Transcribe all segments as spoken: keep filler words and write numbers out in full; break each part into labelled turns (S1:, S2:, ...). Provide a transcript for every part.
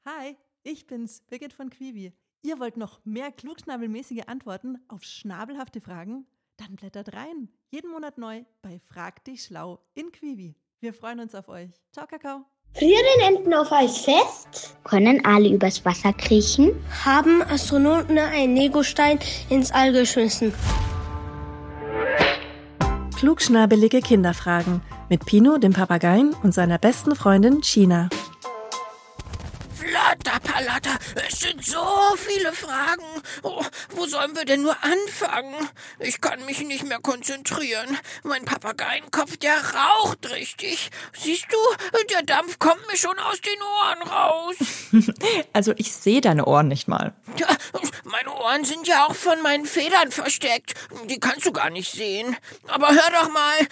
S1: Hi, ich bin's, Birgit von Quibi. Ihr wollt noch mehr klugschnabelmäßige Antworten auf schnabelhafte Fragen? Dann blättert rein. Jeden Monat neu bei Frag dich schlau in Quibi. Wir freuen uns auf euch. Ciao, Kakao.
S2: Frieren Enten auf Eis fest?
S3: Können Aale übers Wasser kriechen?
S4: Haben Astronauten einen Legostein ins All geschmissen?
S5: Klugschnabelige Kinderfragen mit Pino, dem Papageien, und seiner besten Freundin China.
S6: Flatterpalatter, es sind so viele Fragen. Oh, wo sollen wir denn nur anfangen? Ich kann mich nicht mehr konzentrieren. Mein Papageienkopf, der raucht richtig. Siehst du, der Dampf kommt mir schon aus den Ohren raus.
S7: Also ich sehe deine Ohren nicht mal.
S6: Ja, meine Ohren sind ja auch von meinen Federn versteckt. Die kannst du gar nicht sehen. Aber hör doch mal.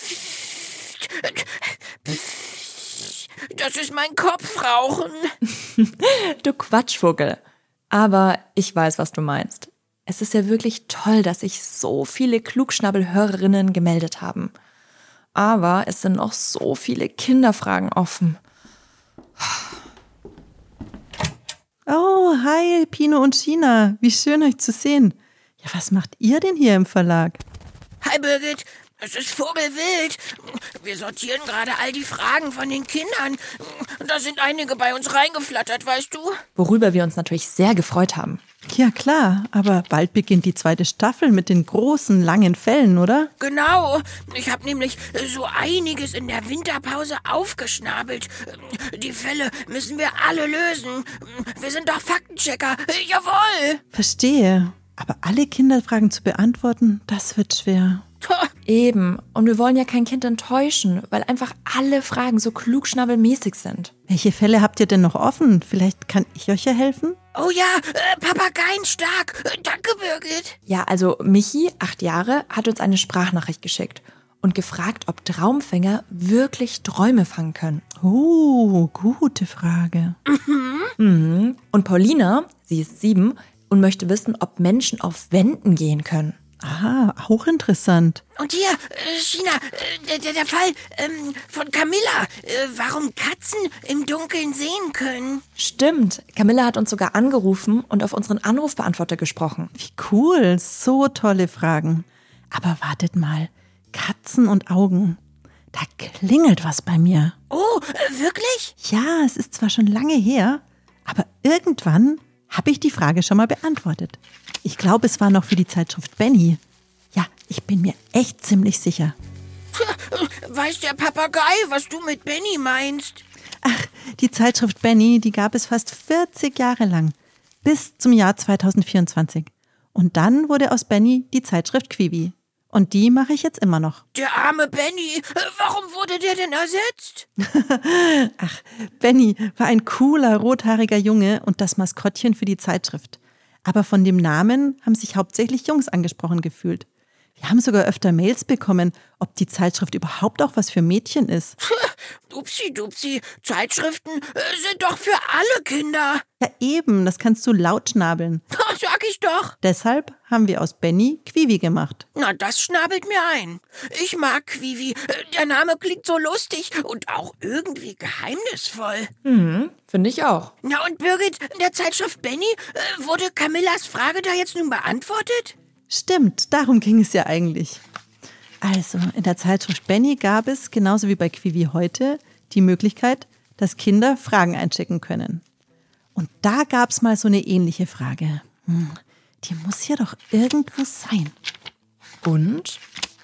S6: Das ist mein Kopfrauchen.
S7: Du Quatschvogel. Aber ich weiß, was du meinst. Es ist ja wirklich toll, dass sich so viele Klugschnabbelhörerinnen gemeldet haben. Aber es sind noch so viele Kinderfragen offen.
S1: Oh, hi, Pino und China. Wie schön, euch zu sehen. Ja, was macht ihr denn hier im Verlag?
S6: Hi Birgit, es ist vogelwild. Wir sortieren gerade all die Fragen von den Kindern. Da sind einige bei uns reingeflattert, weißt du?
S7: Worüber wir uns natürlich sehr gefreut haben.
S1: Ja klar, aber bald beginnt die zweite Staffel mit den großen, langen Fällen, oder?
S6: Genau. Ich habe nämlich so einiges in der Winterpause aufgeschnabelt. Die Fälle müssen wir alle lösen. Wir sind doch Faktenchecker. Jawohl.
S1: Verstehe. Aber alle Kinderfragen zu beantworten, das wird schwer.
S7: Eben. Und wir wollen ja kein Kind enttäuschen, weil einfach alle Fragen so klugschnabbelmäßig sind.
S1: Welche Fälle habt ihr denn noch offen? Vielleicht kann ich euch ja helfen?
S6: Oh ja, äh, Papageienstark. Äh, danke, Birgit.
S7: Ja, also Michi, acht Jahre, hat uns eine Sprachnachricht geschickt und gefragt, ob Traumfänger wirklich Träume fangen können.
S1: Oh, gute Frage.
S7: Mhm. Mhm. Und Paulina, sie ist sieben und möchte wissen, ob Menschen auf Wänden gehen können.
S1: Aha, auch interessant.
S6: Und hier, äh, China, äh, der, der Fall ähm, von Camilla, äh, warum Katzen im Dunkeln sehen können.
S7: Stimmt, Camilla hat uns sogar angerufen und auf unseren Anrufbeantworter gesprochen.
S1: Wie cool, so tolle Fragen. Aber wartet mal, Katzen und Augen, da klingelt was bei mir.
S6: Oh, äh, wirklich?
S1: Ja, es ist zwar schon lange her, aber irgendwann habe ich die Frage schon mal beantwortet. Ich glaube, es war noch für die Zeitschrift Benny. Ja, ich bin mir echt ziemlich sicher.
S6: Weiß der Papagei, was du mit Benny meinst?
S1: Ach, die Zeitschrift Benny, die gab es fast vierzig Jahre lang. Bis zum Jahr zweitausendvierundzwanzig. Und dann wurde aus Benny die Zeitschrift Quibi. Und die mache ich jetzt immer noch.
S6: Der arme Benny, warum wurde der denn ersetzt?
S1: Ach, Benny war ein cooler, rothaariger Junge und das Maskottchen für die Zeitschrift. Aber von dem Namen haben sich hauptsächlich Jungs angesprochen gefühlt. Wir haben sogar öfter Mails bekommen, ob die Zeitschrift überhaupt auch was für Mädchen ist.
S6: Dupsi, dupsi, Zeitschriften äh, sind doch für alle Kinder.
S1: Ja eben, das kannst du laut schnabeln.
S6: Sag ich doch.
S1: Deshalb haben wir aus Benny Quivi gemacht.
S6: Na, das schnabelt mir ein. Ich mag Quivi. Der Name klingt so lustig und auch irgendwie geheimnisvoll.
S7: Mhm, finde ich auch.
S6: Na und Birgit, in der Zeitschrift Benny, äh, wurde Camillas Frage da jetzt nun beantwortet?
S1: Stimmt, darum ging es ja eigentlich. Also, in der Zeitschrift Benny gab es, genauso wie bei Quivi heute, die Möglichkeit, dass Kinder Fragen einschicken können. Und da gab es mal so eine ähnliche Frage. Hm, die muss ja doch irgendwo sein.
S7: Und?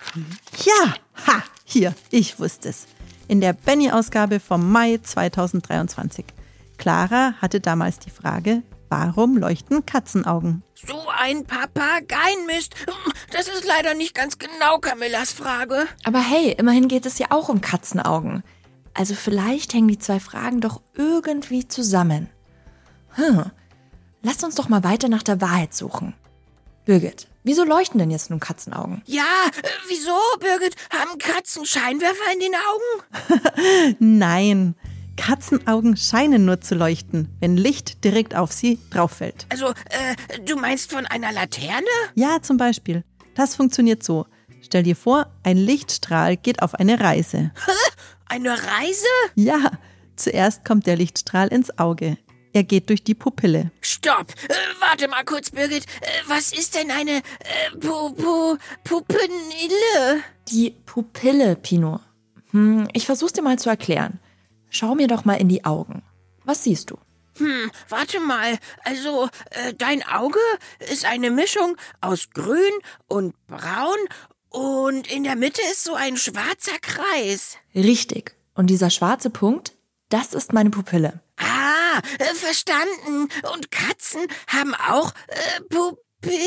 S1: Ja, ha, hier, ich wusste es. In der Benny-Ausgabe vom Mai zweitausenddreiundzwanzig. Clara hatte damals die Frage, warum leuchten Katzenaugen?
S6: So ein Papageienmist. Das ist leider nicht ganz genau Camillas Frage.
S7: Aber hey, immerhin geht es ja auch um Katzenaugen. Also vielleicht hängen die zwei Fragen doch irgendwie zusammen. Hm. Lasst uns doch mal weiter nach der Wahrheit suchen. Birgit, wieso leuchten denn jetzt nun Katzenaugen?
S6: Ja, äh, wieso, Birgit? Haben Katzen Scheinwerfer in den Augen?
S1: Nein, Katzenaugen scheinen nur zu leuchten, wenn Licht direkt auf sie drauf fällt.
S6: Also, äh, du meinst von einer Laterne?
S1: Ja, zum Beispiel. Das funktioniert so. Stell dir vor, ein Lichtstrahl geht auf eine Reise.
S6: Eine Reise?
S1: Ja, zuerst kommt der Lichtstrahl ins Auge. Er geht durch die Pupille.
S6: Stopp! Äh, warte mal kurz, Birgit. Äh, was ist denn eine äh, Pu Pu Pupille?
S7: Die Pupille, Pino. Hm, ich versuch's dir mal zu erklären. Schau mir doch mal in die Augen. Was siehst du?
S6: Hm, warte mal. Also, äh, dein Auge ist eine Mischung aus grün und braun und in der Mitte ist so ein schwarzer Kreis.
S7: Richtig. Und dieser schwarze Punkt, das ist meine Pupille.
S6: Ah, äh, verstanden. Und Katzen haben auch äh, Pupillen?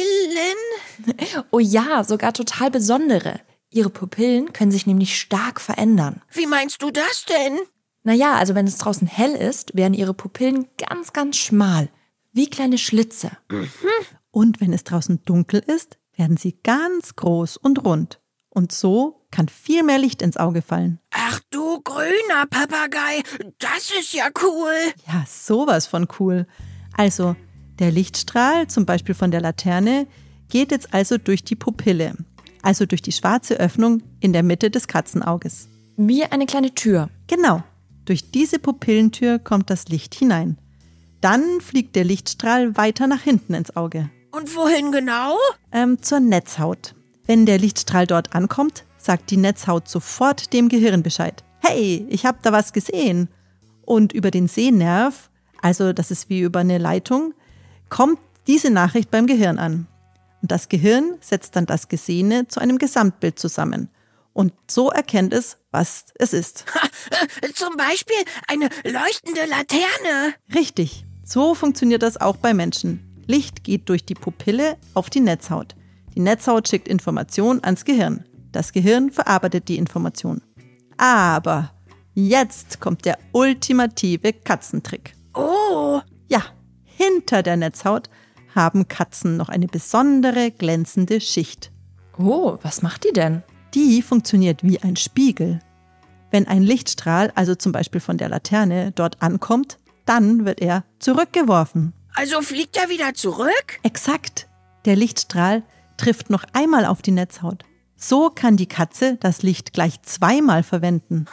S7: Oh ja, sogar total besondere. Ihre Pupillen können sich nämlich stark verändern.
S6: Wie meinst du das denn?
S7: Naja, also wenn es draußen hell ist, werden ihre Pupillen ganz, ganz schmal, wie kleine Schlitze.
S1: Mhm. Und wenn es draußen dunkel ist, werden sie ganz groß und rund. Und so kann viel mehr Licht ins Auge fallen.
S6: Ach du grüner Papagei, das ist ja cool.
S1: Ja, sowas von cool. Also, der Lichtstrahl, zum Beispiel von der Laterne, geht jetzt also durch die Pupille. Also durch die schwarze Öffnung in der Mitte des Katzenauges.
S7: Wie eine kleine Tür.
S1: Genau. Durch diese Pupillentür kommt das Licht hinein. Dann fliegt der Lichtstrahl weiter nach hinten ins Auge.
S6: Und wohin genau?
S1: Ähm, zur Netzhaut. Wenn der Lichtstrahl dort ankommt, sagt die Netzhaut sofort dem Gehirn Bescheid. Hey, ich habe da was gesehen. Und über den Sehnerv, also das ist wie über eine Leitung, kommt diese Nachricht beim Gehirn an. Und das Gehirn setzt dann das Gesehene zu einem Gesamtbild zusammen. Und so erkennt es, was es ist.
S6: Ha, äh, zum Beispiel eine leuchtende Laterne.
S1: Richtig, so funktioniert das auch bei Menschen. Licht geht durch die Pupille auf die Netzhaut. Die Netzhaut schickt Information ans Gehirn. Das Gehirn verarbeitet die Information. Aber jetzt kommt der ultimative Katzentrick.
S6: Oh.
S1: Ja, hinter der Netzhaut haben Katzen noch eine besondere glänzende Schicht.
S7: Oh, was macht die denn?
S1: Die funktioniert wie ein Spiegel. Wenn ein Lichtstrahl, also zum Beispiel von der Laterne, dort ankommt, dann wird er zurückgeworfen.
S6: Also fliegt er wieder zurück?
S1: Exakt. Der Lichtstrahl trifft noch einmal auf die Netzhaut. So kann die Katze das Licht gleich zweimal verwenden.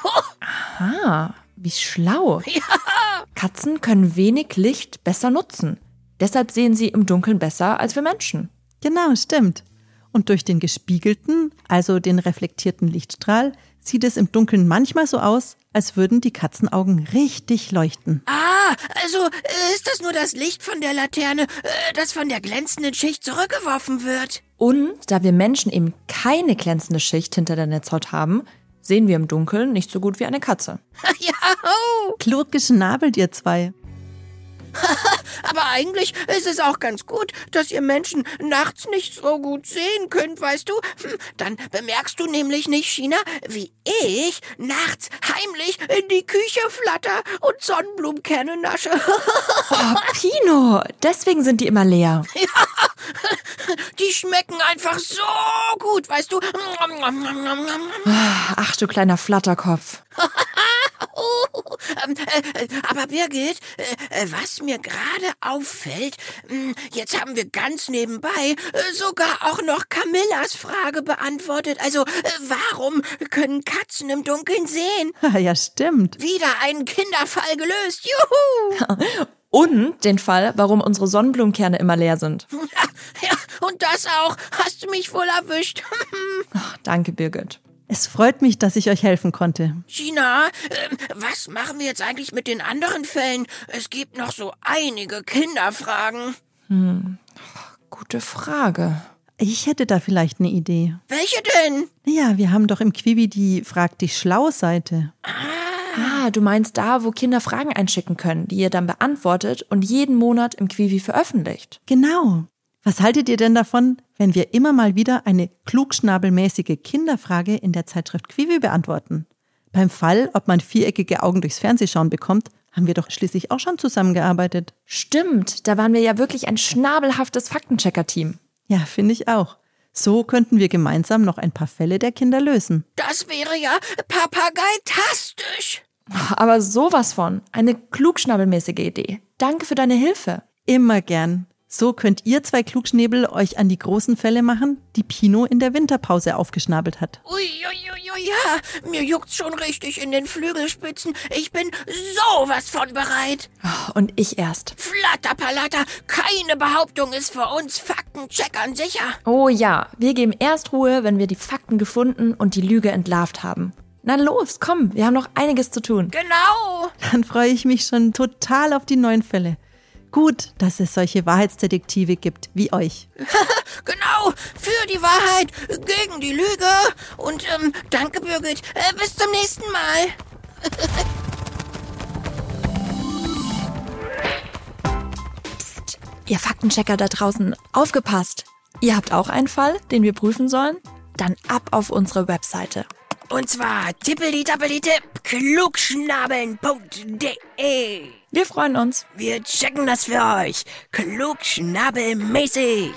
S7: Ah, wie schlau.
S6: Ja.
S7: Katzen können wenig Licht besser nutzen. Deshalb sehen sie im Dunkeln besser als wir Menschen.
S1: Genau, stimmt. Und durch den gespiegelten, also den reflektierten Lichtstrahl, sieht es im Dunkeln manchmal so aus, als würden die Katzenaugen richtig leuchten.
S6: Ah, also äh, ist das nur das Licht von der Laterne, äh, das von der glänzenden Schicht zurückgeworfen wird?
S7: Und da wir Menschen eben keine glänzende Schicht hinter der Netzhaut haben, sehen wir im Dunkeln nicht so gut wie eine Katze.
S6: Ja,
S1: Klug geschnabelt, ihr zwei.
S6: aber eigentlich ist es auch ganz gut, dass ihr Menschen nachts nicht so gut sehen könnt, weißt du? Hm, dann bemerkst du nämlich nicht, China, wie ich nachts heimlich in die Küche flatter und Sonnenblumenkerne nasche.
S7: Oh, Pino, deswegen sind die immer leer.
S6: Die schmecken einfach so gut, weißt du?
S7: Ach du kleiner Flatterkopf.
S6: Oh, ähm, äh, aber Birgit, äh, was mir gerade auffällt, mh, jetzt haben wir ganz nebenbei äh, sogar auch noch Camillas Frage beantwortet. Also, äh, warum können Katzen im Dunkeln sehen?
S1: Ja, stimmt.
S6: Wieder einen Kinderfall gelöst. Juhu!
S7: Und den Fall, warum unsere Sonnenblumenkerne immer leer sind.
S6: Ja, und das auch. Hast du mich wohl erwischt.
S7: Ach, danke, Birgit.
S1: Es freut mich, dass ich euch helfen konnte.
S6: Gina, äh, was machen wir jetzt eigentlich mit den anderen Fällen? Es gibt noch so einige Kinderfragen.
S7: Hm, gute Frage.
S1: Ich hätte da vielleicht eine Idee.
S6: Welche denn?
S1: Ja, wir haben doch im Quiwi die Frag dich schlau-Seite.
S7: Ah, du meinst da, wo Kinder Fragen einschicken können, die ihr dann beantwortet und jeden Monat im Quiwi veröffentlicht.
S1: Genau. Was haltet ihr denn davon, wenn wir immer mal wieder eine klugschnabelmäßige Kinderfrage in der Zeitschrift Quiwi beantworten? Beim Fall, ob man viereckige Augen durchs Fernsehschauen bekommt, haben wir doch schließlich auch schon zusammengearbeitet.
S7: Stimmt, da waren wir ja wirklich ein schnabelhaftes Faktenchecker-Team.
S1: Ja, finde ich auch. So könnten wir gemeinsam noch ein paar Fälle der Kinder lösen.
S6: Das wäre ja papageitastisch.
S7: Aber sowas von. Eine klugschnabelmäßige Idee. Danke für deine Hilfe.
S1: Immer gern. So könnt ihr zwei Klugschnäbel euch an die großen Fälle machen, die Pino in der Winterpause aufgeschnabelt hat.
S6: Ui, ui, ui, Ja, ja, mir juckt's schon richtig in den Flügelspitzen. Ich bin sowas von bereit.
S7: Oh, und ich erst.
S6: Flatterpalatter, keine Behauptung ist für uns Faktencheckern sicher.
S7: Oh ja, wir geben erst Ruhe, wenn wir die Fakten gefunden und die Lüge entlarvt haben. Na los, komm, wir haben noch einiges zu tun.
S6: Genau.
S1: Dann freue ich mich schon total auf die neuen Fälle. Gut, dass es solche Wahrheitsdetektive gibt wie euch.
S6: Genau, für die Wahrheit, gegen die Lüge. Und ähm, danke, Birgit. Äh, bis zum nächsten Mal.
S7: Psst, ihr Faktenchecker da draußen, aufgepasst. Ihr habt auch einen Fall, den wir prüfen sollen? Dann ab auf unsere Webseite.
S6: Und zwar tippeli-tappeli-tipp, klugschnabeln punkt de.
S7: Wir freuen uns.
S6: Wir checken das für euch. Klugschnabelmäßig.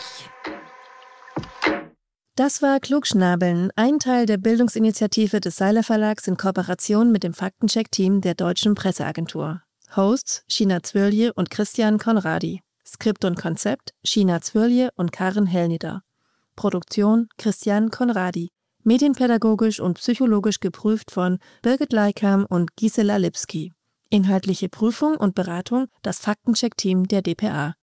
S5: Das war Klugschnabeln, ein Teil der Bildungsinitiative des Seiler Verlags in Kooperation mit dem Faktencheck-Team der Deutschen Presseagentur. Hosts China Zwirlje und Christian Konradi. Skript und Konzept China Zwirlje und Karin Hellnieder. Produktion Christian Konradi. Medienpädagogisch und psychologisch geprüft von Birgit Leikam und Gisela Lipski. Inhaltliche Prüfung und Beratung das Faktencheck-Team der D P A.